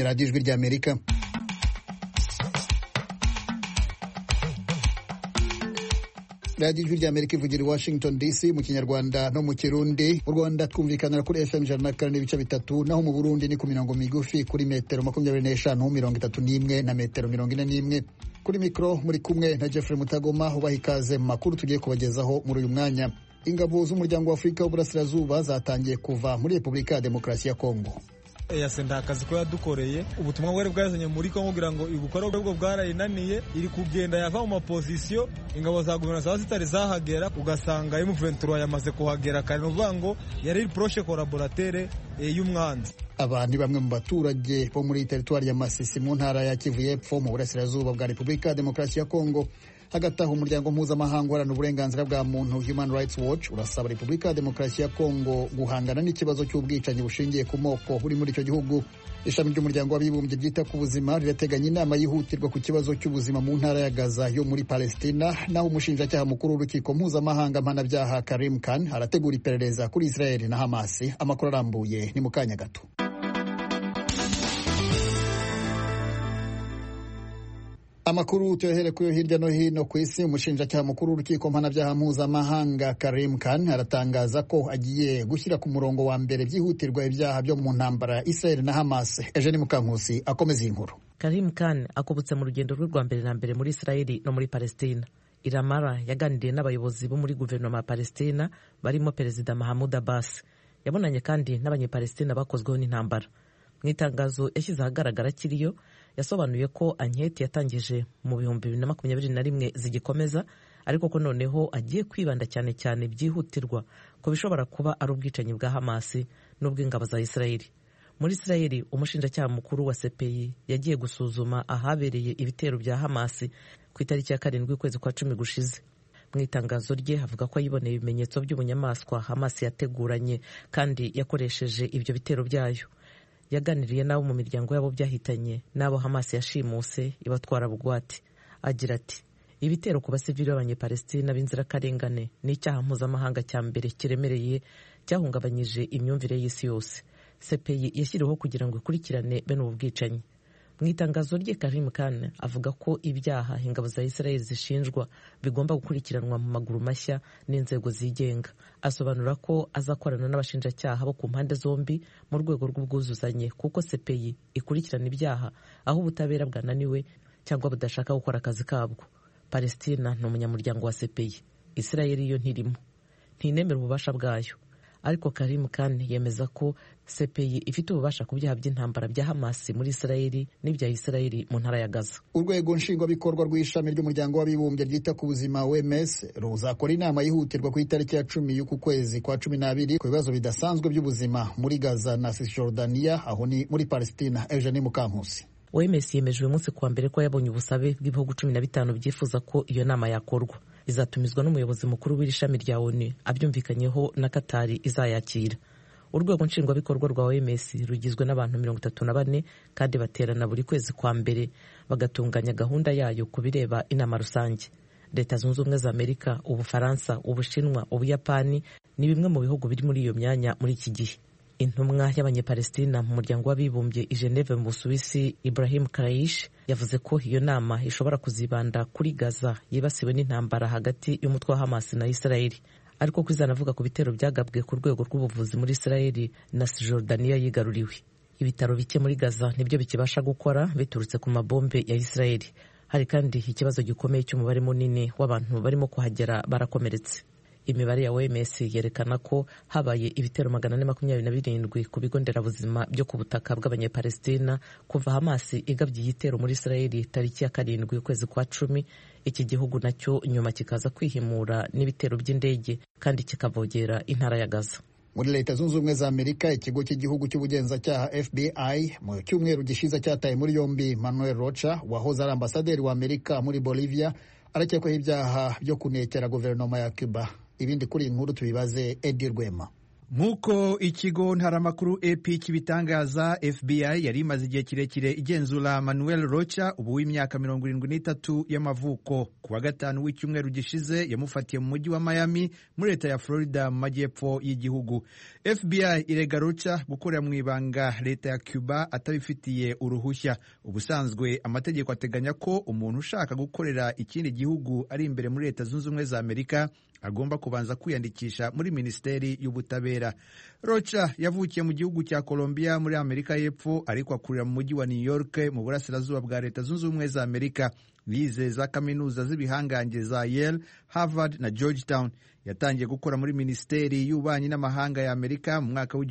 radiyo ijwi ry'Amerika. radiyo ijwi ry'Amerika ivugira i Washington DC mu Kinyarwanda no mu Kirundi. Mu Rwanda twumvikanira kuri FM 104.3, naho mu Burundi ni ku mirongo migufi kuri metero 25, 31 na metero 41. Kuri mikro muri kumwe na Jeffrey Mutagoma, ubaha ikaze mu makuru tugiye kubagezaho muri uyu mwanya. Ingabo z'umuryango wa Afurika w'Uburasirazuba zatangiye kuva muri Repubulika ya Demokarasi ya Kongo. Yasenda akazi ko yadukoreye, ubutumwa bwari bwazanye muri Kongo kugira ngo ibukore bwo bwarayinaniye, iri kugenda yava mu mapozisiyo, ingabo za guverinoma zitari zahagera, ugasanga M23 yamaze kuhagera kandi uvuga ngo yari proche collaborateur y'umwanzi. Aba ni bamwe mu baturage bo muri teritwari ya Masisi mu ntara ya Kivu y'Epfo mu Burasirazuba bwa Repubulika ya Demokarasi ya Kongo. Hagati aho umuryango mpuzamahanga uharanira uburenganzira bwa muntu Human Rights Watch urasaba Repubulika ya Demokarasi ya Kongo guhangana n'ikibazo cy'ubwicanyi bushingiye ku moko buri muri icyo gihugu. Ishami ry'umuryango w'abibumbye ryita ku buzima rirateganya inama yihutirwa ku kibazo cy'ubuzima mu ntara ya Gaza yo muri Palestina, naho umushinjacyaha mukuru w'urukiko mpuzamahanga mpanabyaha Karim Khan arategura iperereza kuri Israel na Hamas. Amakuru arambuye ni mu kanya gato. Amakuru tuyahere kuyo hirya no hino ku isi. Umushinjacyaha mukuru w'urukiko mpanabyaha mpuzamahanga Karim Khan aratangaza ko agiye gushyira ku murongo wa mbere byihutirwa ibyaha byo mu ntambara ya Israel na Hamas. Eugene Mukankusi akomeza inkuru. Karim Khan akubutse mu rugendo rwe rwa mbere na mbere muri Israel no muri Palestina. Iramara yaganiriye n'abayobozi bo muri guverinoma ya Palestina barimo Perezida Mahmoud Abbas. Yabonanye kandi n'abanyepalestina bakozweho n'intambara. Mu itangazo yashyize ahagaragara kiriyo, yasobanuye ko anketi yatangije mu 2021 zigikomeza, ariko ko noneho agiye kwibanda cyane cyane byihutirwa ko bishobora kuba ari ubwicanyi bwa Hamas n'ubw'ingabo za Israel. Muri Israel, umushinjacyaha mukuru wa CPI yagiye gusuzuma ahabereye ibitero bya Hamas ku itariki ya 7 ukwezi kwa 10 gushize. Mu itangazo rye havuga ko yiboneye ibimenyetso by'ubunyamaswa Hamas yateguranye kandi yakoresheje ibyo bitero byayo. Yaganiriye nabo mu miryango yabo byahitanye n'abo Hamas yashimuse ibatwara bugwate. Agira ati, ibitero ku basivili b'abanyepalestina b'inzirakarengane ni icyaha mpuzamahanga cya mbere kiremereye cyahungabanyije imyumvire y'isi yose. CPI yashyiriweho kugira ngo ikurikirane bene ubu bwicanyi. Mu itangazo rye Karim Khan avuga ko ibyaha ingabo za Israel zishinjwa bigomba gukurikiranwa mu maguru mashya n'inzego zigenga. Asobanura ko azakorana n'abashinjacyaha bo ku mpande zombi mu rwego rw'ubwuzuzanye, kuko CPI ikurikirana ibyaha aho ubutabera bwananiwe cyangwa budashaka gukora akazi kabwo. Palestina ni umunyamuryango wa CPI, Israel yo ntirimo, ntinemera ububasha bwayo. Ariko Karim Khan yemeza ko CPI ifite ububasha ku byaha by'intambara bya Hamas muri Israel n'ibya Israel mu ntara ya Gaza. Urwego nshingwabikorwa rw'ishami ry'umuryango w'abibumbye ryita ku buzima OMS ruzakora inama yihutirwa ku itariki ya 10 y'uku kwezi kwa 12 ku bibazo bidasanzwe by'ubuzima muri Gaza na Cisjordania, aho ni muri Palestina. Eugene Mukankusi. OMS yemeje uyu munsi kuwa mbere ko yabonye ubusabe bw'ibihugu 15 byifuza ko iyo nama yakorwa. Izatumizwa n'umuyobozi mukuru w'iri shami rya ONU, abyumvikanyeho na Katari izayakira. Urwego nshingwabikorwa rwa OMS rugizwe n'abantu 34 kandi baterana buri kwezi kwa mbere bagatunganya gahunda yayo ku bireba inama rusange. Leta Zunze Ubumwe za Amerika, Ubufaransa, Ubushinwa, Ubuyapani ni bimwe mu bihugu biri muri iyo myanya muri iki gihe. Intumwa y'abanyepalestina mu muryango w'abibumbye i Geneve mu Busuwisi, Ibrahim Karaish, yavuze ko iyo nama ishobora kuzibanda kuri Gaza yibasiwe n'intambara hagati y'umutwe wa Hamas na Israel, ariko kwizanavuga ku bitero byagabwe ku rwego rw'ubuvuzi muri Israel na Cisjordania yigaruriwe. Ibitaro bike muri Gaza nibyo bikibasha gukora biturutse ku mabombe ya Israel. Hari kandi ikibazo gikomeye cy'umubare munini w'abantu barimo kuhagera barakomeretse. Imibare ya OMS yerekana ko habaye ibitero 427 ku bigo nderabuzima byo ku butaka bw'abanyepalestina kuva Hamas igabye igitero muri Israel tariki ya 7 ukwezi kwa 10. Iki gihugu nacyo nyuma kikaza kwihimura n'ibitero by'indege kandi kikavogera intara ya Gaza. Muri Leta Zunze Ubumwe za Amerika, ikigo cy'igihugu cy'ubugenzacyaha FBI mu cyumweru gishize cyataye muri yombi Manuel Rocha, wahoze ari ambasaderi wa Amerika muri Bolivia, arakekwaho ibyaha byo kunekera guverinoma ya Cuba. Ibindi kuri inkuru tubibaze Eddie Rwema. nk'uko ikigo ntaramakuru AP kibitangaza, FBI yari imaze igihe kirekire igenzura Manuel Rocha, ubu w'imyaka 73 y'amavuko. Ku wa gatanu w'icyumweru gishize yamufatiye mu mujyi wa Miami muri leta ya Florida mu majyepfo y'igihugu. FBI irega Rocha gukorera mu ibanga leta ya Cuba atabifitiye uruhushya. Ubusanzwe amategeko ateganya ko umuntu ushaka gukorera ikindi gihugu ari imbere muri Leta Zunze Ubumwe za Amerika agomba kubanza kwiyandikisha muri Minisiteri y'Ubutabera. Rocha yavukiye mu gihugu cya Colombia muri Amerika y'Epfo, ariko akurira mu mujyi wa New York mu burasirazuba bwa Leta Zunze Ubumwe za Amerika. Yize za kaminuza z'ibihangange za Yale, Harvard na Georgetown. Yatangiye gukora muri Minisiteri y'Ububanyi n'Amahanga ya Amerika mu mwaka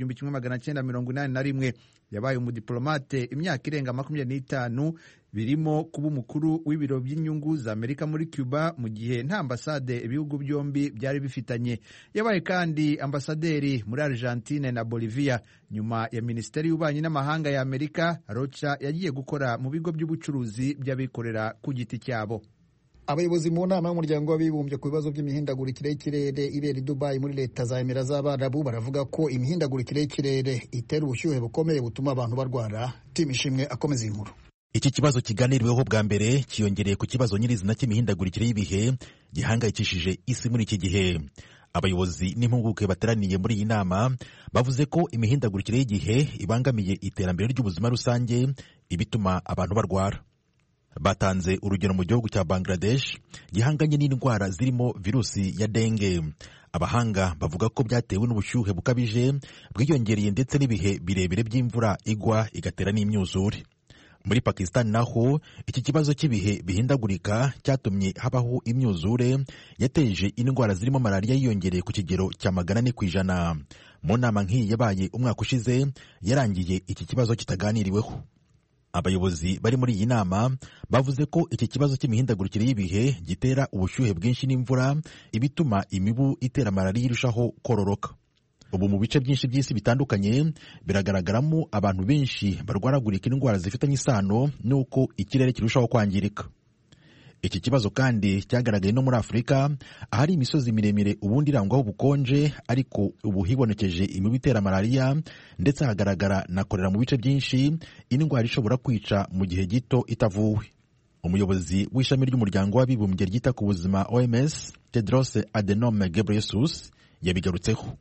w'1981. Yabaye umudiplomate imyaka irenga 25, birimo kuba umukuru w'ibiro by'inyungu za Amerika muri Cuba mu gihe nta ambasade ibihugu byombi byari bifitanye. Yabaye kandi ambasaderi muri Argentine na Bolivia. Nyuma ya Minisiteri y'Ububanyi n'Amahanga ya Amerika, Rocha yagiye gukora mu bigo by'ubucuruzi by'abikorera ku giti cyabo. Abayobozi mu nama y'umuryango w'abibumbye ku bibazo by'imihindagurikire y'ikirere ibera i Dubai muri Leta za Emira z'Abarabu baravuga ko imihindagurikire y'ikirere itera ubushyuhe bukomeye butuma abantu barwara. Tim Ishimwe akomeza inkuru. Iki kibazo kiganiriweho bwa mbere kiyongereye ku kibazo nyirizina cy'imihindagurikire y'ibihe gihangayikishije isi muri iki gihe. Abayobozi n'impuguke bateraniye muri iyi nama bavuze ko imihindagurikire y'igihe ibangamiye iterambere ry'ubuzima rusange, ibituma abantu barwara. Batanze urugero mu gihugu cya Bangladesh gihanganye n'indwara zirimo virusi ya dengue. Abahanga bavuga ko byatewe n'ubushyuhe bukabije bwiyongereye ndetse n'ibihe birebire by'imvura igwa igatera n'imyuzure. Muri Pakistan naho iki kibazo cy'ibihe bihindagurika cyatumye habaho imyuzure yateje indwara zirimo malaria yiyongereye ku kigero cya 400%. Mu nama nk'iyi yabaye umwaka ushize yarangiye iki kibazo kitaganiriweho. Abayobozi bari muri iyi nama bavuze ko iki kibazo cy'imihindagurikire y'ibihe gitera ubushyuhe bwinshi n'imvura, ibituma imibu itera malaria irushaho kororoka. Ubu mu bice byinshi by'isi bitandukanye biragaragaramo abantu benshi barwaragurika indwara zifitanye isano n'uko ikirere kirushaho kwangirika. Iki kibazo kandi cyagaragaye no muri Afurika, ahari imisozi miremire ubundi irangwaho ubukonje, ariko ubu hibonekeje imibu itera malaria ndetse hagaragara na kolera mu bice byinshi, indwara ishobora kwica mu gihe gito itavuwe. Umuyobozi w'ishami ry'umuryango w'abibumbye ryita ku buzima OMS, Tedros Adhanom Ghebreyesus, yabigarutseho.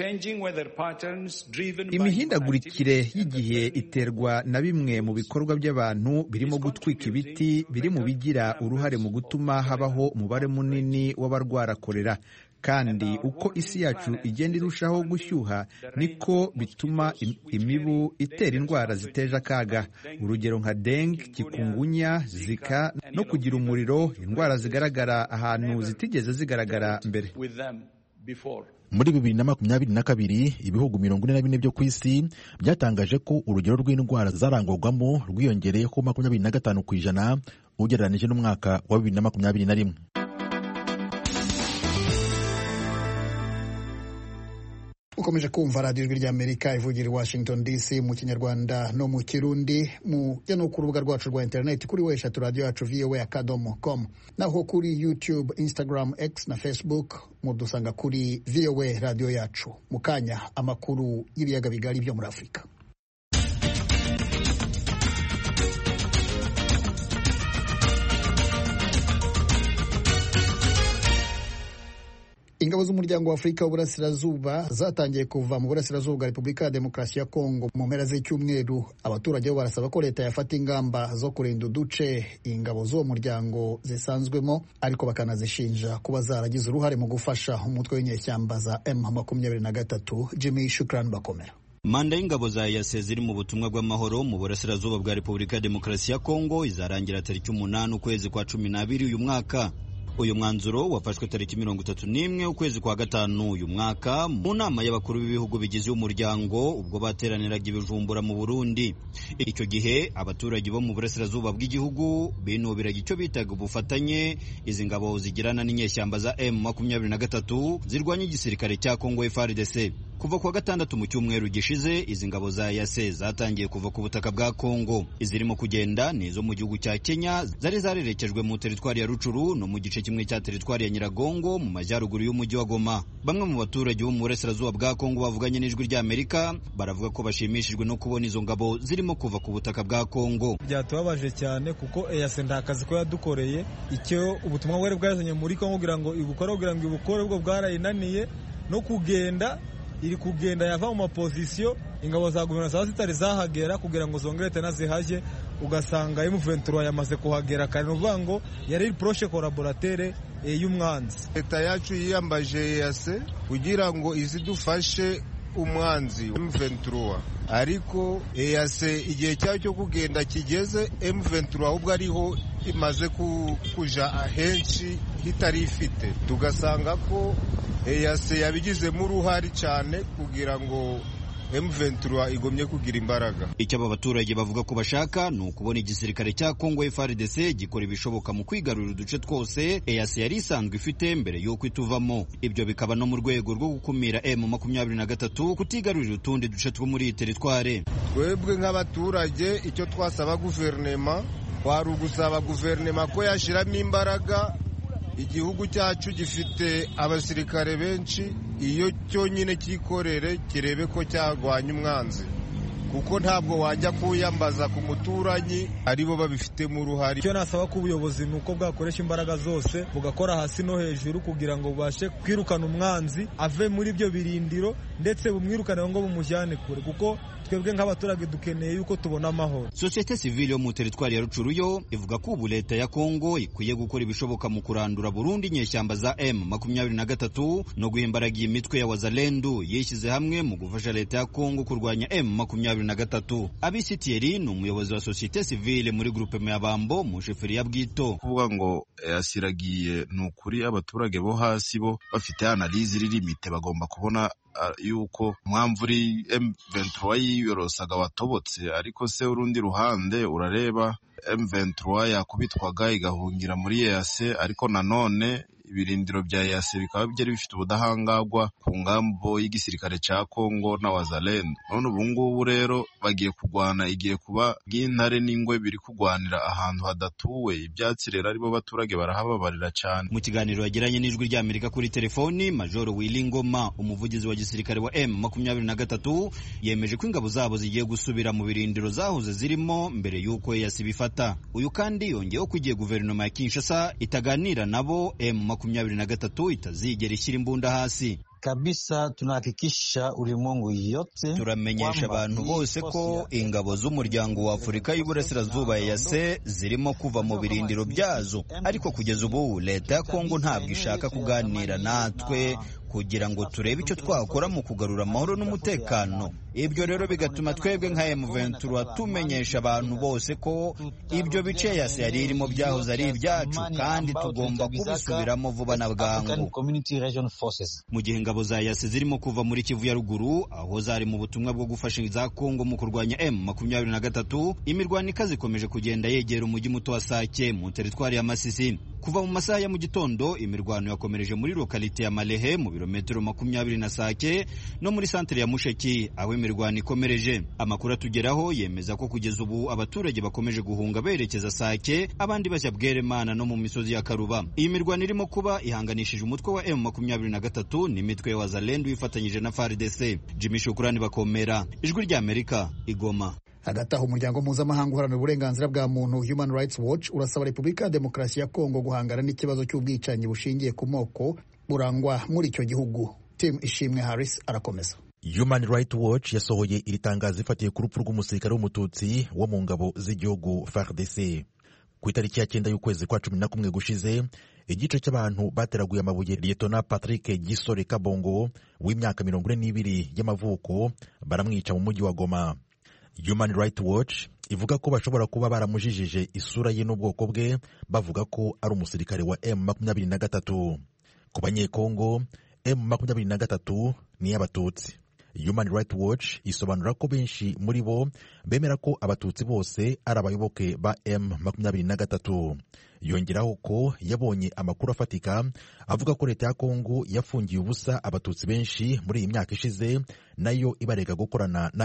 Imihindagurikire y'igihe iterwa na bimwe mu bikorwa by'abantu birimo gutwika ibiti biri mu bigira uruhare mu gutuma habaho umubare munini w'abarwara kolera. Kandi uko isi yacu igenda irushaho gushyuha niko bituma imibu itera indwara ziteje akaga. Urugero nka dengue, chikungunya, zika no kugira umuriro, indwara zigaragara ahantu zitigeze zigaragara mbere. Muri 2022 ibihugu 44 byo ku isi byatangaje ko urugero rw'indwara zarangwagwamo rwiyongereyeho 25% ugereranije n'umwaka wa 2021. Ukomeje kumva radiyo ijwi ry'Amerika ivugira i Washington DC mu Kinyarwanda no mu Kirundi. Mujya no ku rubuga rwacu rwa interineti kuri weshatu radiyo yacu voa.com, naho kuri YouTube, Instagram, X na Facebook mudusanga kuri VOA radiyo yacu. Mu kanya amakuru y'ibiyaga bigari byo muri Afurika. Ingabo z'umuryango wa Afurika w'Uburasirazuba zatangiye kuva mu burasirazuba bwa Repubulika ya Demokarasi ya Kongo mu mpera z'icyumweru. Abaturage bo barasaba ko leta yafata ingamba zo kurinda uduce ingabo z'uwo muryango zisanzwemo, ariko bakanazishinja kuba zaragize uruhare mu gufasha umutwe w'inyeshyamba za M23. Jimmy Shukran Bakomera. Manda y'ingabo za EAC ziri mu butumwa bw'amahoro mu burasirazuba bwa Repubulika ya Demokarasi ya Kongo izarangira tariki 8 ukwezi kwa 12 uyu mwaka. Uyu mwanzuro wafashwe tariki 31 ukwezi kwa gatanu uyu mwaka mu nama y'abakuru b'ibihugu bigize umuryango ubwo bateraniraga i Bujumbura mu Burundi. Icyo gihe abaturage bo mu burasirazuba bw'igihugu binubiraga icyo bitaga ubufatanye izi ngabo zigirana n'inyeshyamba za M23 zirwanya igisirikare cya Kongo FARDC. Kuva kuwa gatandatu mu cyumweru gishize izi ngabo za EAC zatangiye kuva ku butaka bwa Kongo. Izirimo kugenda ni izo mu gihugu cya Kenya zari zarerekejwe mu teritwari ya Rucuru no mu gice kimwe cya teritwari ya Nyiragongo mu majyaruguru y'umujyi wa Goma. Bamwe mu baturage bo mu burasirazuba bwa Kongo bavuganye n'ijwi rya Amerika baravuga ko bashimishijwe no kubona izo ngabo zirimo kuva ku butaka bwa Kongo. Byatubabaje cyane kuko EAC ndakazi ko yadukoreye icyo ubutumwa bwari bwazanye muri Kongo kugira ngo ibukore ubwo bwarayinaniye no kugenda iri kugenda yava mu mapozisiyo ingabo za guverinoma zitari zahagera kugira ngo zongere tena zihaje ugasanga M23 yamaze kuhagera kandi uvuga ngo yari proche collaborateur y'umwanzi. Leta yacu yiyambaje EAC kugira ngo izidufashe umwanzi M23 ariko EAC igihe cyayo cyo kugenda kigeze M23 ahubwo ariho imaze kuja ahenshi hitari ifite tugasanga ko EAC yabigizemo uruhari cyane kugira ngo M23 igomye kugira imbaraga. Icyo aba baturage bavuga ko bashaka ni ukubona igisirikare cya Kongo FARDC gikora ibishoboka mu kwigarurira uduce twose EAC yari isanzwe ifite mbere y'uko ituvamo. Ibyo bikaba no mu rwego rwo gukumira M23 kutigarurira utundi duce two muri iyi teritware. Twebwe nk'abaturage icyo twasaba guverinema wari ugusaba guverinema ko yashiramo imbaraga. Igihugu cyacu gifite abasirikare benshi iyo cyonyine kikorere kirebe ko cyagwanya umwanzi kuko ntabwo wajya kuyambaza ku muturanyi aribo babifitemo uruhare. Icyo nasaba ku buyobozi ni uko bwakoresha imbaraga zose bugakora hasi no hejuru kugira ngo bubashe kwirukana umwanzi ave muri ibyo birindiro ndetse bumwirukane ngo bumujyane kure kuko twebwe nk'abaturage dukeneye yuko tubona amahoro. Societe civile yo mu teritwari ya Rucuru yo ivuga ko ubu leta ya Kongo ikwiye gukora ibishoboka mu kurandura Burundi inyeshyamba za M23 no guhimbaraga iyi mitwe ya Wazalendo yishyize hamwe mu gufasha leta ya Kongo kurwanya M23. Abisi Thierry ni umuyobozi wa Societe civile muri groupe Mayabambo mu sheferi ya Bwito. Kuvuga ngo yasiragiye ni ukuri abaturage bo hasi bo bafite analyse iri limite bagomba kubona yuko mwamvuri M23 yiyorosaga watobotse ariko se urundi ruhande urareba M23 yakubitwaga igahungira muri EAC ariko nanone ibirindiro bya EAC bikaba byari bifite ubudahangagwa ku ngambo y'igisirikare cya Kongo na Wazalendo. None ubu ngubu rero bagiye kugwana igiye kuba bw'intare n'ingwe biri kugwanira ahantu hadatuwe ibyatsi rero aribo baturage barahababarira cyane. Mu kiganiro yagiranye n'ijwi rya Amerika kuri telefoni Major Willy Ngoma umuvugizi wa gisirikare wa M23 yemeje ko ingabo zabo zigiye gusubira mu birindiro zahoze zirimo mbere y'uko EAC bifata. Uyu kandi yongeyeho kugiye guverinoma ya Kinshasa itaganira nabo M23 itazigera ishyira imbunda hasi. Kabisa tunahakikisha ulimwengu yote turamenyesha abantu bose ko ingabo z'umuryango wa Afurika y'Uburasirazuba EAC zirimo kuva mu birindiro byazo ariko kugeza ubu leta ya Kongo ntabwo ishaka kuganira natwe kugira ngo turebe icyo twakora mu kugarura amahoro n'umutekano. Ibyo rero bigatuma twebwe nka M23 tumenyesha abantu bose ko ibyo bice EAC yari irimo byahoze ari ibyacu kandi tugomba kubisubiramo vuba na bwangu. Mu gihe ingabo za EAC zirimo kuva muri Kivu ya ruguru aho zari mu butumwa bwo gufasha za Kongo mu kurwanya M23, imirwano ikaze ikomeje kugenda yegera umujyi muto wa Sake mu teritwari ya Masisi. Kuva mu masaha ya mu gitondo imirwano yakomereje muri lokalite ya Malehe mu birometero 20 na Sake no muri santere ya Musheki aho imirwano ikomereje. Amakuru atugeraho yemeza ko kugeza ubu abaturage bakomeje guhunga berekeza Sake abandi bajya Bweremana no mu misozi ya Karuba. Iyi mirwano irimo kuba ihanganishije umutwe wa M23 n'imitwe ya Wazalendo ifatanyije na FARDC. Jimmy Shukrani Bakomera, Ijwi rya Amerika, Igoma. Hagati aho umuryango mpuzamahanga uharanira uburenganzira bwa muntu Human Rights Watch urasaba Repubulika ya Demokarasi ya Kongo guhangana n'ikibazo cy'ubwicanyi bushingiye ku moko burangwa muri icyo gihugu. Tim Ishimwe Harris arakomeza. Human Rights Watch yasohoye iri tangazo ifatiye ku rupfu rw'umusirikare w'umututsi wo mu ngabo z'igihugu FARDC. Ku itariki ya 9 y'ukwezi kwa 11 gushize, igice cy'abantu bateraguye amabuye Lieutenant Patrick Gisore Kabongo w'imyaka 42 y'amavuko baramwica mu mujyi wa Goma. Human Rights Watch ivuga ko bashobora kuba baramujijije isura ye n'ubwoko bwe bavuga ko ari umusirikare wa M23. Ku banyekongo, M23 ni y'abatutsi. Human Rights Watch isobanura ko benshi muri bo bemera ko abatutsi bose ari abayoboke ba M23. Yongeraho ko yabonye amakuru afatika avuga ko leta ya Kongo yafungiye ubusa abatutsi benshi muri iyi myaka ishize, nayo ibarega gukorana na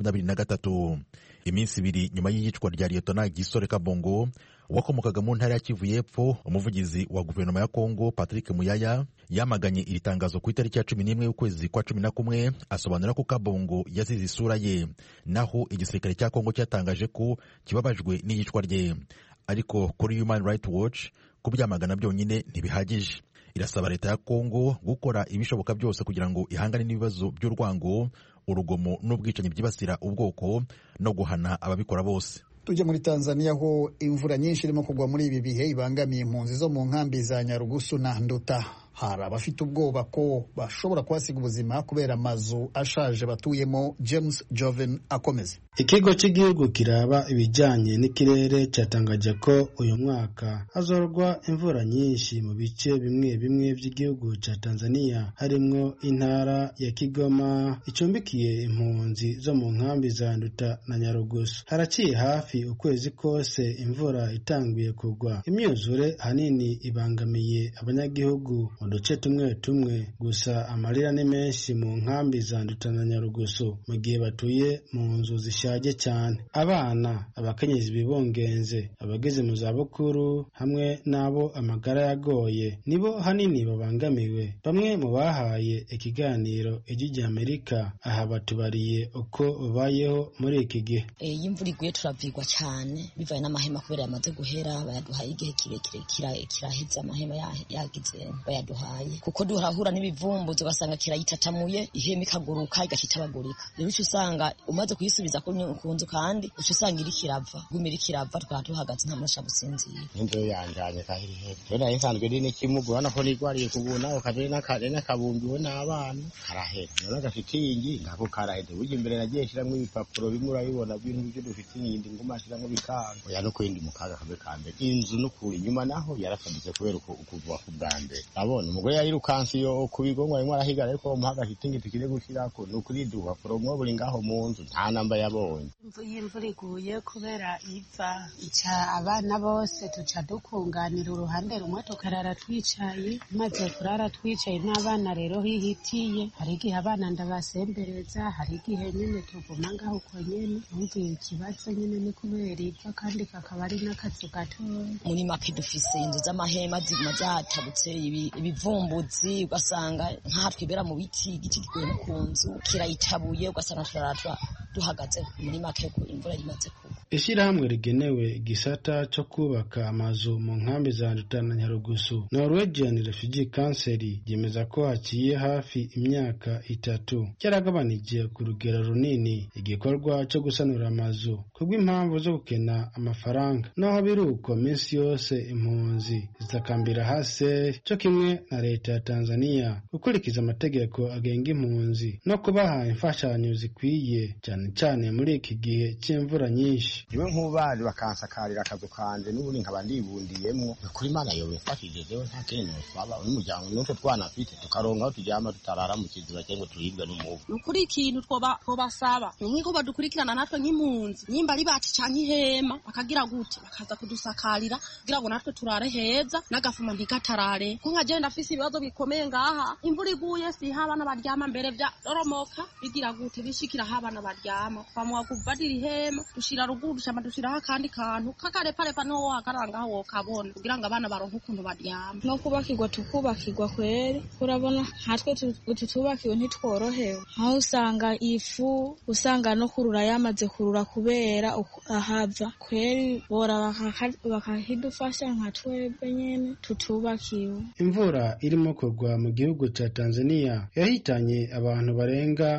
M23. Iminsi ibiri nyuma y'iyicwa rya Lieutenant Gisore Kabongo wakomokaga mu ntara ya Kivu y'Epfo, umuvugizi wa guverinoma ya Kongo Patrick Muyaya yamaganye iri tangazo ku itariki ya 11 y'ukwezi kwa 11, asobanura ko Kabongo yazize isura ye, naho igisirikare cya Kongo cyatangaje ko kibabajwe n'iyicwa rye. Ariko kuri Human Rights Watch kubyamagana byonyine ntibihagije. Irasaba leta ya Kongo gukora ibishoboka byose kugira ngo ihangane n'ibibazo by'urwango, urugomo n'ubwicanyi byibasira ubwoko no guhana ababikora bose. Tujye muri Tanzania ho imvura nyinshi irimo kugwa muri ibi bihe ibangamiye impunzi zo mu nkambi za Nyarugusu na Nduta. Hari abafite ubwoba ko bashobora kuhasiga ubuzima kubera amazu ashaje batuyemo. James Joven akomeza. Ikigo cy'igihugu kiraba ibijyanye n'ikirere cyatangaje ko uyu mwaka hazorwa imvura nyinshi mu bice bimwe bimwe by'igihugu cya Tanzania, harimo intara ya Kigoma icumbikiye impunzi zo mu nkambi za Nduta na Nyarugusu. Haraciye hafi ukwezi kose imvura itanguye kugwa. Imyuzure hanini ibangamiye abanyagihugu mu duce tumwe tumwe, gusa amarira ni menshi mu nkambi za Nduta na Nyarugusu mu gihe batuye mu nzu zishaje cyane. Abana, abakenyezi bibongenze, abageze mu zabukuru hamwe n'abo amagara yagoye nibo hanini babangamiwe. Bamwe mu bahaye ikiganiro Ijwi ry'Amerika aha batubariye uko babayeho muri iki gihe. Imvura iguye turavigwa cyane bivaye n'amahema kubera yamaze guhera, bayaduhaye igihe kirekire kiraheze amahema yagize bayaduhaye, kuko duhahura n'ibivumbuzo ugasanga kirayitatamuye, ihema ikaguruka igacitabagurika. Rero usanga umaze kuyisubiza ku nzu kandi usanga iri kirava gumira kirava, twaba duhagaze nta musha gusinzira. Inzo yanjanye kahirihe rero isanzwe ri n'ikimugura nako nigwariye kubuna ukadere n'akabumbiwe n'abana karahera none gafitingi ngako karaheze uje imbere nagiye shiramwe ibipapuro bimwe urabibona bintu byo dufite n'indi nguma shiramwe bikanga oya no kwindi mukaga kabe kambe inzu no kuri nyuma naho yarafaditse kubera ukuva ku bwambe abone umugore yayirukansi yo kubigongwa rimwe arahiga ariko umuhaga hitingi tukire gushirako no kuri duha promo buri ngaho mu nzu nta namba yabonye. Imvura iguye kubera iva ica abana bose tuca dukunganira uruhande rumwe tukarara twicaye, maze kurara twicaye n'abana rero hihitiye. Hari igihe abana ndabasembereza, hari igihe nyine tuguma ngaho uko nyene. Umvira ikibazo nyine ni kubera iva kandi kakaba ari n'akazu gatoya. Muri make dufise inzu z'amahema ziguma zatabutse ibivumbuzi, ugasanga nka twibera mu biti, igiti kiguye ku nzu kirayitabuye, ugasanga turara duhagaze muri make ko imvura imaze kugwa. Ishirahamwe rigenewe igisata cyo kubaka amazu mu nkambi za Nduta na Nyarugusu, Norwegian Refugee Council, yemeza ko haciye hafi imyaka 3 cyaragabanije ku rugero runini igikorwa cyo gusanura amazu kubw'impamvu zo gukena amafaranga. Naho biruko minsi yose impunzi zitakambira hase cyo kimwe na leta ya Tanzania gukurikiza amategeko agenga impunzi no kubaha imfashanyo zikwiye cyane muri iki gihe cy'imvura nyinshi. Iwe nk'ubari bakansakarira akazu kanje n'ubundi nkaba ndibundiyemo kuri Imana yo bifashije jewe nta kintu twaba n'umuryango n'utwo twana twite tukaronga aho tujyama tutarara mu kiziba cyangwa turibwa n'umuvu. Nukuri ikintu twobasaba n'inko badukurikirana natwe nk'impunzi nimba ari bati canke ihema bakagira gute bakaza kudusakarira kugira ngo natwe turare heza n'agafuma ntigatarare. Ko nkagenda afise ibibazo bikomeye ngaha, imvura iguye si habana baryama mbere bya doromoka bigira gute bishikira habana baryama twamuha kuvadira ihema dushira ruguru dushama dushiraho akandi kantu kakareparepa no wakaranga aho kabona kugira ngo abana baronke ukuntu baryama no kubakirwa tukubakirwa kwere. Urabona hatwe tutubakiwe ntitworohewe, aho usanga ifu usanga no kurura yamaze kurura kubera ahava kweri bora bakahidufasha nka twebwe nyene tutubakiwe. Imvura irimo kugwa mu gihugu cya Tanzania yahitanye abantu barenga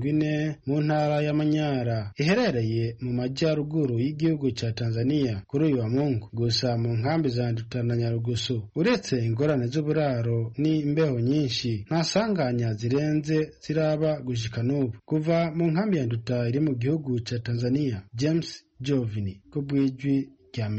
40 mu ntara y'Amanyara iherereye mu majyaruguru y'igihugu cya Tanzania kuri uyu wa Mungu. Gusa mu nkambi za Nduta na Nyarugusu uretse ingorane z'uburaro n'imbeho nyinshi nta sanganya zirenze ziraba gushika n'ubu. Kuva mu nkambi ya Nduta iri mu gihugu cya Tanzania, James Jovini ku bw'Ijwi ry'Amerika.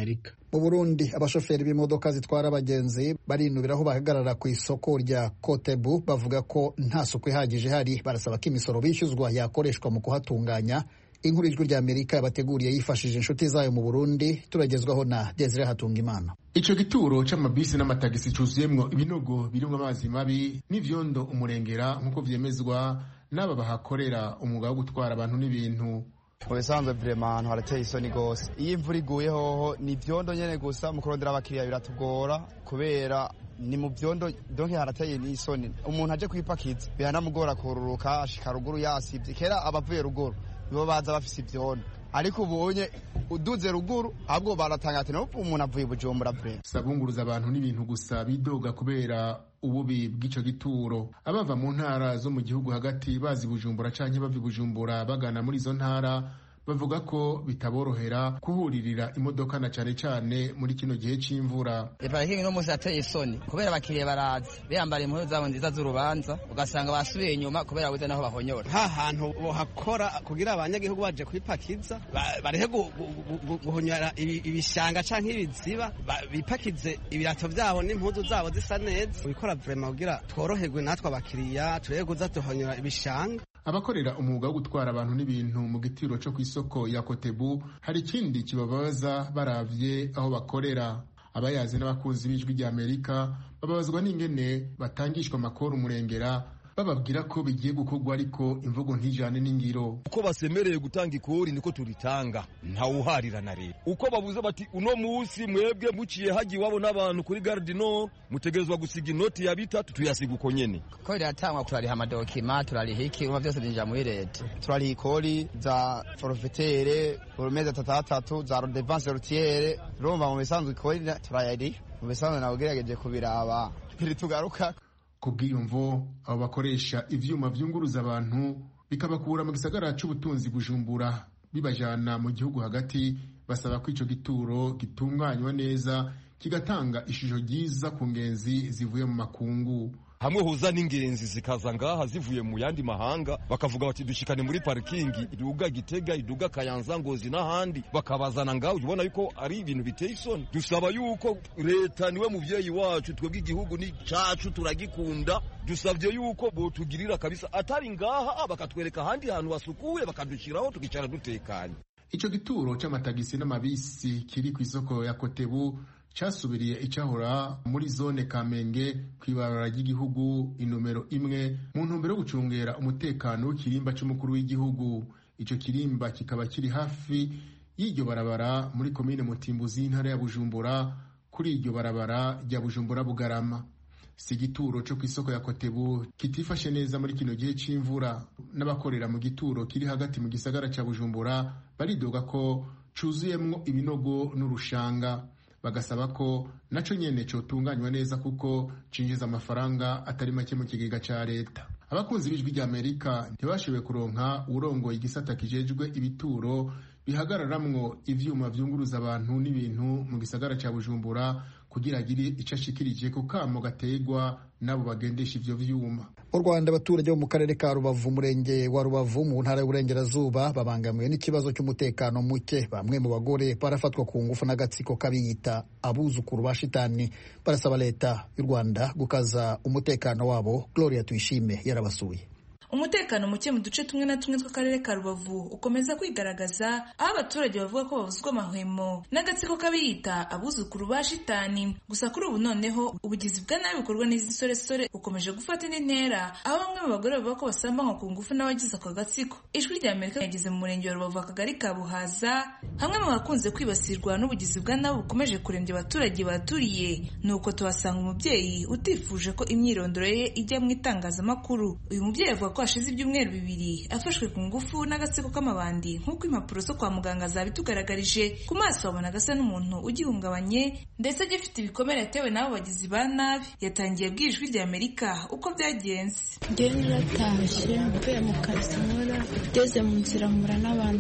Mu Burundi abashoferi b'imodoka zitwara abagenzi barinubira aho bahagarara ku isoko rya Kotebu bavuga ko nta suku ihagije hari, barasaba ko imisoro bishyuzwa yakoreshwa mu kuhatunganya. Inkuru y'Ijwi ry'Amerika yabateguriye yifashishije inshuti zayo mu Burundi, turagezwaho na Desire Hatungimana. Ico gituro c'amabisi n'amatagisi cuzuyemwo ibinogo birimwo amazi mabi n'ivyondo umurengera nk'uko vyemezwa n'aba bahakorera umwuga wo gutwara abantu n'ibintu. Mu bisanzwe vraiment ahantu harateye isoni gose. Iyo imvura iguye hoho ni vyondo nyene gusa, mu kurondera abakiriya biratugora kubera ni mu vyondo, donc harateye n'isoni. Umuntu aje kwipakiza biranamugora kururuka ashika ruguru yasivye. Kera abavuye ruguru nibo baza bafise ivyondo, ariko ubonye uduze ruguru ahubwo baratanga ati no umuntu avuye Bujumbura bre. Sabunguruza abantu n'ibintu gusa bidoga kubera ububi bw'ico gituro. Abava mu ntara zo mu gihugu hagati bazi Bujumbura canke bava Bujumbura bagana muri izo ntara bavuga ko bitaborohera kuhuririra imodoka na cane cane muri kino gihe c'imvura. Iparking no musi ateye isoni kubera abakiriye baraza biyambara impuzu zabo nziza z'urubanza, ugasanga basubiye inyuma kubera buze naho bahonyora. Ha hantu bohakora kugira abanyagihugu baje kwipakiza barehe guhonyora ibishanga canke ibiziba, bipakize ibirato vyabo n'impuzu zabo zisa neza. Ubikora vraiment kugira tworoherwe natwe abakiriya turege kuza duhonyora ibishanga. Abakorera umwuga wo gutwara abantu n'ibintu mu gitiro cyo kw'isoko ya Kotebu hari ikindi kibabaza baravye aho bakorera. Abayazi n'abakunzi b'Ijwi ry'Amerika bababazwa n'ingene batangishwa amakuru umurengera, bababwira ko bigiye gukorwa ariko imvugo ntijane n'ingiro. Uko basemereye gutanga ikori niko turitanga, ntawuharira na rero. Uko bavuze bati uno musi mwebwe muciye haji wabo n'abantu kuri Gare du Nord mutegezwa gusiga inoti ya 3 tuyasiga uko nyene. Ko riratangwa turariha amadokima, turariha iki, byose binjira muri leta. Turariha ikori za forfaitere, urumeza 3 za redevance routière, urumva mu bisanzwe ikori turayariha. Mu bisanzwe nawugerageje kubiraba tugaruka. Kubwiyumvo abo bakoresha ivyuma vyunguruza abantu bikabakura mu gisagara c'ubutunzi Bujumbura bibajana mu gihugu hagati, basaba ko ico gituro gitunganywa neza kigatanga ishusho ryiza ku ngenzi zivuye mu makungu. Hamwe hoza n'ingenzi zikaza ngaha zivuye mu yandi mahanga bakavuga bati dushikane muri parkingi iduga Gitega, iduga Kayanza, Ngozi n'ahandi, bakabazana ngaho. Ubona yuko ari ibintu biteye isoni. Dusaba yuko leta niwe muvyeyi wacu, twebwe igihugu ni cacu turagikunda. Dusavye yuko botugirira kabisa atari ngaha bakatwereka ahandi hantu basukuye bakadushiraho tukicara dutekanye. Ico gituro c'amatagisi n'amabisi kiri ku isoko ya Kotebu casubiriye icahora muri zone Kamenge kw'ibarabara ry'igihugu inomero 1 mu ntumbero yo gucungera umutekano w'ikirimba c'umukuru w'igihugu. Ico kirimba kikaba kiri hafi y'iryo barabara muri komine Mutimbuzi y'intara ya Bujumbura, kuri iryo barabara rya Bujumbura Bugarama. Sigituro cyo kw'isoko ya Kotebu kitifashe neza muri kino gihe c'imvura. N'abakorera mu gituro kiri hagati mu gisagara ca Bujumbura baridoga ko cuzuyemwo ibinogo n'urushanga, bagasaba ko naco nyene cotunganywa neza kuko cinjiza amafaranga atari make mu kigega ca leta. Abakunzi b'Ijwi ry'Amerika ntibashoboye kuronka urongoye igisata kijejwe ibituro bihagararamwo ivyuma vyunguruza abantu n'ibintu mu gisagara ca Bujumbura kugira agire ico ashikirije ku kamo gategwa nabo bagendesha ivyo vyuma. Mu Rwanda abaturage bo mu karere ka Rubavu, umurenge wa Rubavu mu ntara y'Uburengerazuba babangamiwe n'ikibazo cy'umutekano muke. Bamwe mu bagore barafatwa ku ngufu n'agatsiko kabiyita abuzukuru ba shitani. Barasaba leta y'u Rwanda gukaza umutekano wabo. Gloria Tuyishime yarabasuye. Umutekano muke mu duce tumwe na tumwe tw'akarere ka Rubavu ukomeza kwigaragaza, aho abaturage bavuga ko bavuzwa amahwemo n'agatsiko kabiyita abuzukuru ba shitani. Gusa kuri ubu noneho ubugizi bwa nabi bukorwa n'izi nsoresore bukomeje gufata indi ntera, aho bamwe mu bagore bavuga ko basambanywa ku ngufu n'abagize ako gatsiko. Ijwi ry'Amerika yageze mu murenge wa Rubavu, akagari ka Buhaza, hamwe mu bakunze kwibasirwa n'ubugizi bwa nabi bukomeje kurembya abaturage baturiye. Nuko tuhasanga umubyeyi utifuje ko imyirondoro ye ijya mu itangazamakuru. Uyu mubyeyi avuga ko hashize ibyumweru 2 afashwe ku ngufu n'agatsiko k'amabandi, nk'uko impapuro zo kwa muganga zabitugaragarije. Ku maso babona gasa n'umuntu ugihungabanye ndetse agifite ibikomere yatewe n'abo bagizi ba nabi. Yatangiye abwira Ijwi ry'Amerika uko byagenze. Njye naratashye mvuye mu kazi, nkora ngeze mu nzira mpura n'abantu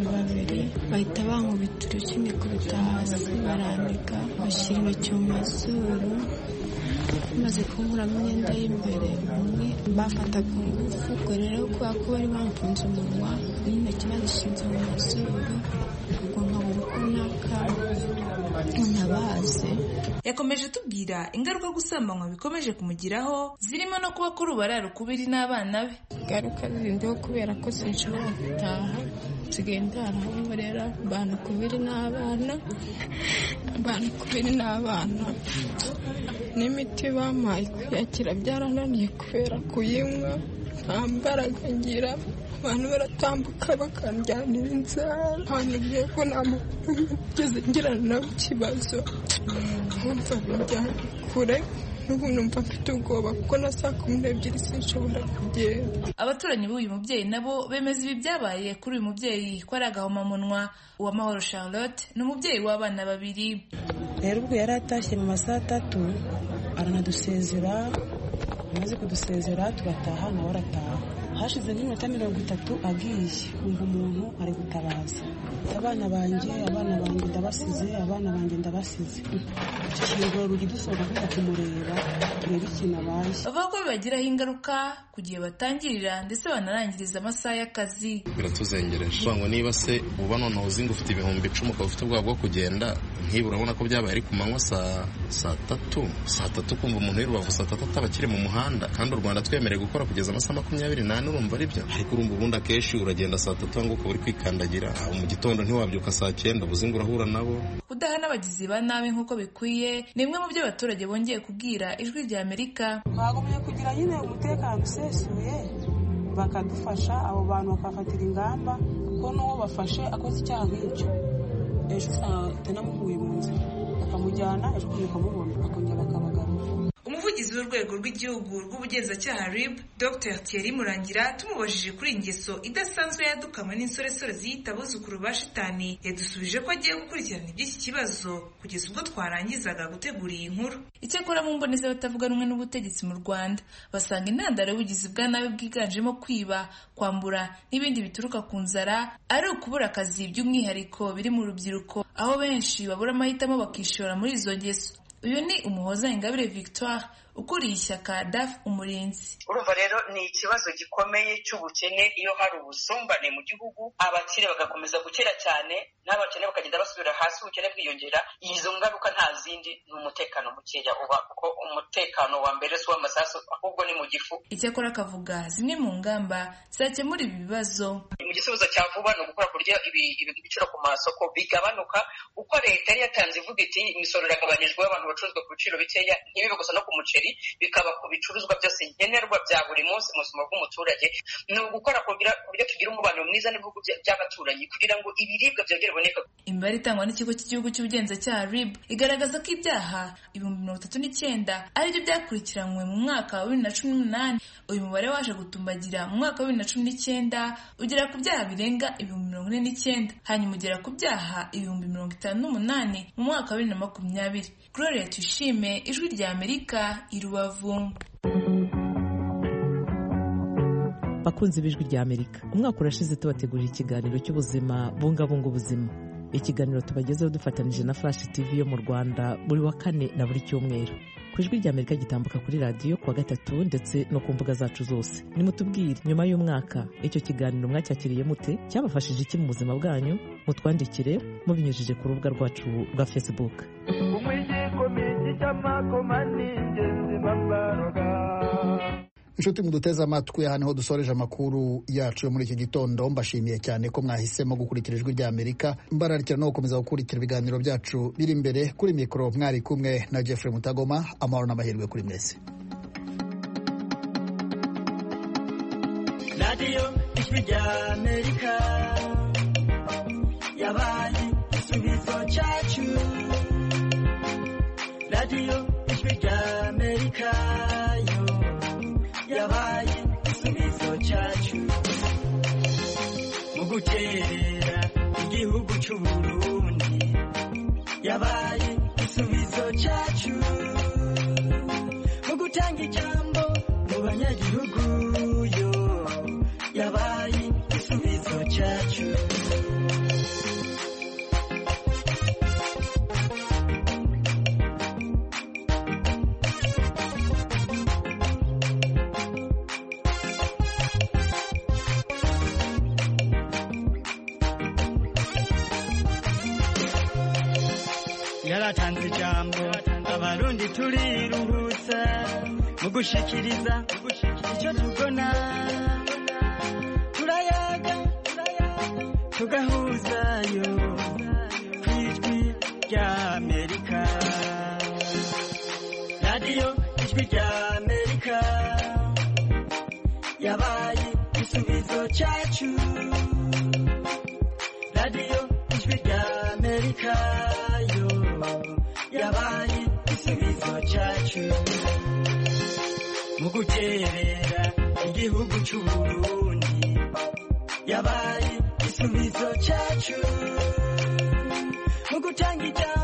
2 bahita bankubita urushyi nikubita hasi, baranika bashyira intoki mu mazuru, maze kunkuramo imyenda y'imbere, bamwe bafataga ingufu. Ubwo rero kubera ko bari bamfunze umunwa n'intoki bazishinze mu mazuru, ubwo nkabura uko ntabazi. Yakomeje tubwira ingaruka gusambanywa bikomeje kumugiraho zirimo no kuba kuri ubarara ukubiri n'abana be. Ingaruka zindiho kubera ko sinshobora gutaha nsigaye ndarahamurera abantu kubiri n'abana n'imiti bampaye kuyakira byarananiye kubera kuyinywa nta mbaraga ngira. Abantu baratambuka bakanjyanira inzara hano yego nta muntu ugeze ngirana nabo ikibazo nkumva bijyanye kure. N'ubu numva mfite ubwoba kuko na saa 12 sinshobora kugenda. Abaturanyi b'uyu mubyeyi nabo bemeza ibi byabaye kuri uyu mubyeyi ko ari agahomamunwa. Uwamahoro Charlotte ni umubyeyi w'abana 2. Rero ubwo yari atashye mu masaha 3 aranadusezera, amaze kudusezera tugataha nawe arataha. Hashize nk'iminota 30 agiye umva umuntu ari gutabaza abana banjye ndabasize ikingoro rugi dusohoka kujya kumureba tureba ikintu abaye. Bavuga ko bibagiraho ingaruka ku gihe batangirira ndetse banarangiriza amasaha y'akazi. Biratuzengereje ngo niba se uba noneho uzinga ufite 10,000 ukaba ufite ubwoba bwo kugenda nkiba urabona ko byabaye ari ku manywa saa 3 kumva umuntu y'Urubavu saa 3 abakiri mu muhanda kandi u Rwanda twemereye gukora kugeza amasaha 28 urumva ari byo. Ariko urumva ubundi akenshi uragenda saa 3 ngo ukaba uri kwikandagira mu gitondo ntiwabyuka saa 9 ubuzinga urahura nabo. Kudahana abagizi ba nabi nk'uko bikwiye ni imwe mu byo abaturage bongeye kubwira Ijwi rya Amerika. Bagomye kugira nyine umutekano usesuye bakadufasha abo bantu bakafatira ingamba ko n'uwo bafashe akoze icyaha nk'icyo ejo utanamuhuye mu nzira bakamujyana ejo kumubona bakongera bakabagarura. Umuvugizi w'urwego rw'igihugu rw'ubugenzacyaha RIB Dr Thierry Murangira tumubajije kuri ingeso idasanzwe yadukanywe n'insoresore ziyita abuzukuru ba shitani yadusubije ko agiye gukurikirana iby'iki kibazo kugeza ubwo twarangizaga gutegura iyi nkuru. Icyakora mu mboni z'abatavuga rumwe n'ubutegetsi mu Rwanda basanga intandaro y'ubugizi bwa nabi bwiganjemo kwiba, kwambura n'ibindi bituruka ku nzara ari ukubura akazi by'umwihariko biri mu rubyiruko aho benshi babura amahitamo bakishora muri izo ngeso. Uyu ni Umuhoza Ingabire Victoire ukuriye ishyaka DAF Umurinzi. Urumva rero ni ikibazo gikomeye cy'ubukene iyo hari ubusumbane mu gihugu abakire bagakomeza gukira cyane n'abakene bakagenda basubira hasi ubukene bwiyongera. Izo ngaruka nta zindi ni umutekano mukeya uba kuko umutekano wa mbere si w'amasaso ahubwo ni mu gifu. Icyakora akavuga zimwe mu ngamba zakemura ibi bibazo. Mu gisubizo cya vuba ni ugukora kurya ibiciro ku masoko bigabanuka uko leta yari yatanze ivuga iti imisoro iragabanijwe abantu bacuruzwa ku biciro bikeya ntibibe gusa no ku muceri bikaba ku bicuruzwa byose nkenerwa bya buri munsi mu buzima bw'umuturage. Ni ugukora ku buryo tugira umubano mwiza n'ibihugu by'abaturanyi kugira ngo ibiribwa byongere biboneka. Imibare itangwa n'ikigo cy'igihugu cy'ubugenzacyaha RIB igaragaza ko ibyaha 39,000 aribyo byakurikiranywe mu mwaka wa 2018. Uyu mubare waje gutumbagira mu mwaka wa 2019 ugera ku byaha birenga 49,000 hanyuma ugera ku byaha 58,000 mu mwaka wa 2020. Gloria Tuyishime, Ijwi rya Amerika, i Rubavu. Bakunzi b'Ijwi rya Amerika, umwaka urashize tubategurira ikiganiro cy'ubuzima bungabunga ubuzima. Ikiganiro tubagezeho dufatanije na Flash TV yo mu Rwanda buri wa kane na buri cyumweru. Ku Ijwi rya Amerika gitambuka kuri radio kuwa 3 ndetse no ku mbuga zacu zose. Nimutubwire nyuma y'umwaka icyo kiganiro mwacyakiriye mute, cyabafashije iki mu buzima bwanyu? Mutwandikire mubinyujije ku rubuga rwacu rwa Facebook. Inshuti muduteze amatwi, aha niho dusoreje amakuru yacu yo muri iki gitondo. Mbashimiye cyane ko mwahisemo gukurikira Ijwi rya Amerika. Mbararikira no gukomeza gukurikira ibiganiro byacu biri imbere. Kuri mikoro mwari kumwe na Jeffrey Mutagoma. Amahoro n'amahirwe kuri mwese. Radio Ijwi rya Amerika yabaye igisubizo cyacu. Radio Ijwi rya Amerika yabaye igisubizo cyacu mu guterera igihugu cy'u Burundi. Yabaye igisubizo cyacu mu gutanga ijambo mu banyagihugu yo. Yabaye igisubizo cyacu. yaratanze ijambo abarundi turiruhutsa mu gushikiriza icyo tubona turayaga tugahuzayo ku ijwi rya Amerika radiyo ijwi rya Amerika yabaye igisubizo cyacu radiyo ijwi rya Amerika yo yabaye igisubizo cyacu mu guterera igihugu cy'u Burundi yabaye igisubizo cyacu mu gutanga ijambo